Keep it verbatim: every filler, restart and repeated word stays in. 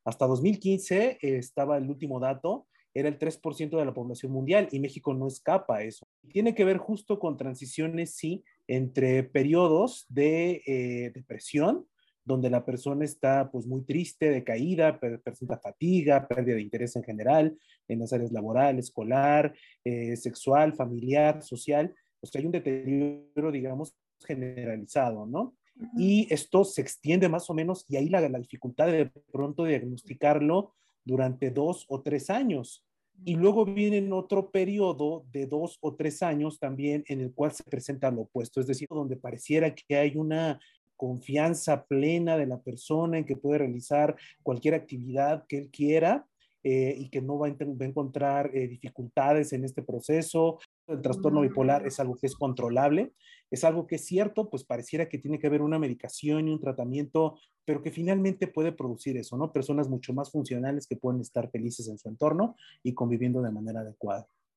Hasta dos mil quince eh, estaba el último dato, era el tres por ciento de la población mundial y México no escapa a eso. Tiene que ver justo con transiciones, sí, entre periodos de eh, depresión, donde la persona está pues muy triste, decaída, presenta fatiga, pérdida de interés en general, en las áreas laboral, escolar, eh, sexual, familiar, social. O sea, hay un deterioro, digamos, generalizado, ¿no? Ujú. Y esto se extiende más o menos, y ahí la, la dificultad de pronto diagnosticarlo durante dos o tres años. Y luego viene otro periodo de dos o tres años también en el cual se presenta lo opuesto, es decir, donde pareciera que hay una confianza plena de la persona en que puede realizar cualquier actividad que él quiera eh, y que no va a, va a encontrar eh, dificultades en este proceso. El trastorno bipolar es algo que es controlable, es algo que es cierto, pues pareciera que tiene que haber una medicación y un tratamiento, pero que finalmente puede producir eso, ¿no? Personas mucho más funcionales que pueden estar felices en su entorno y conviviendo de manera adecuada.